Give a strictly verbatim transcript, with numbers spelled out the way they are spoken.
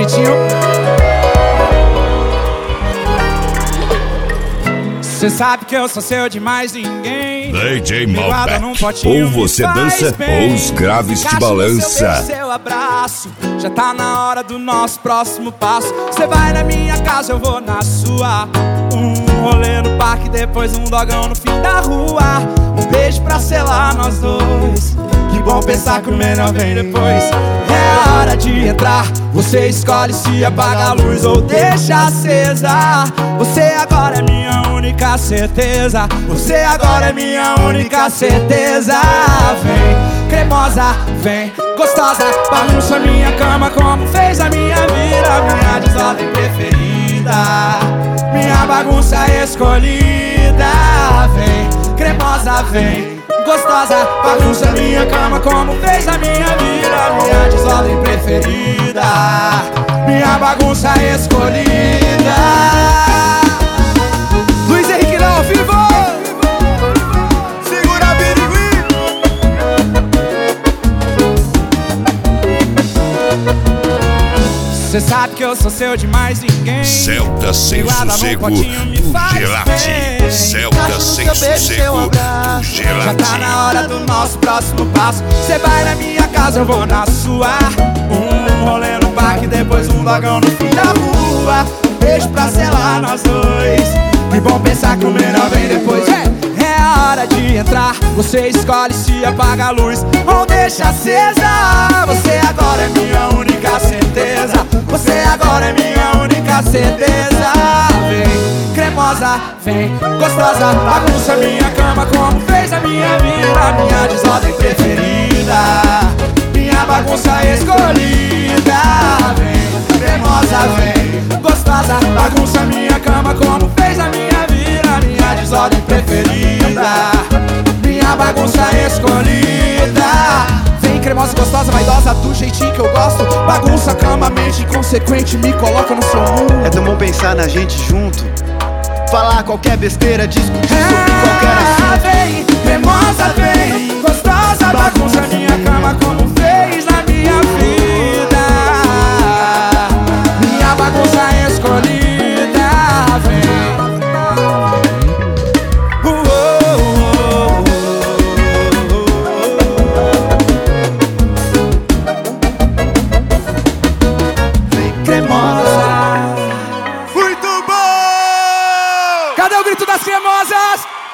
jeitinho. Cê sabe que eu sou seu de mais ninguém. D J Me guarda num potinho, ou você me faz dança bem. ou os graves te Encaixa no seu balança. beijo, seu abraço. Já tá na hora do nosso próximo passo. Cê vai na minha casa, eu vou na sua. Um rolê no parque, depois um dogão no fim da rua. Um beijo pra selar nós dois. Que bom pensar que o melhor vem depois. É a hora de entrar. Você escolhe se apaga a luz ou deixa acesa. Você agora é minha única certeza. Você agora é minha única certeza. Vem, cremosa, vem, gostosa. Bagunça minha cama como fez a minha vida. Minha desordem preferida, minha bagunça escolhida. Vem, cremosa, vem, gostosa. Bagunça minha cama como fez a minha vida. Minha desordem preferida, minha bagunça escolhida. Luiz Henrique Léo, ao vivo! Segura a birigui! Cê sabe que eu sou seu de mais ninguém. Celta sem Guarda no sossego potinho, me do faz Gelati. bem. Celta Encaixa no sem seu beijo, seu sossego abraço. do Já tá Gelati. na hora do nosso próximo passo. Cê vai na minha casa, eu vou na sua. Um rolê no parque, depois um dogão no fim da rua. Um beijo pra selar nós dois. Que bom pensar que o melhor vem depois. É, é a hora de entrar. Você escolhe se apaga a luz ou deixa acesa. Você agora é minha única certeza. Você agora é minha única certeza. Vem, cremosa, vem, gostosa. Bagunça minha cama como fez a minha vida. Minha desordem preferida, minha bagunça escolhida. Vem, cremosa, vem, gostosa. Bagunça minha cama como fez a minha vida. Minha desordem preferida, minha bagunça escolhida. Vem, cremosa, gostosa, vaidosa, do jeitinho que eu gosto. Bagunça, cama, mente inconsequente, me coloca no seu mundo. É tão bom pensar na gente junto. Falar qualquer besteira, discutir sobre qualquer assunto. Vem, cremosa, vem, gostosa. Bagunça minha cama como fez na minha vida. Minha bagunça escolhida. Vem. Uh, uh, uh, uh. Vem, cremosa. Muito bom! Cadê o grito das cremosas?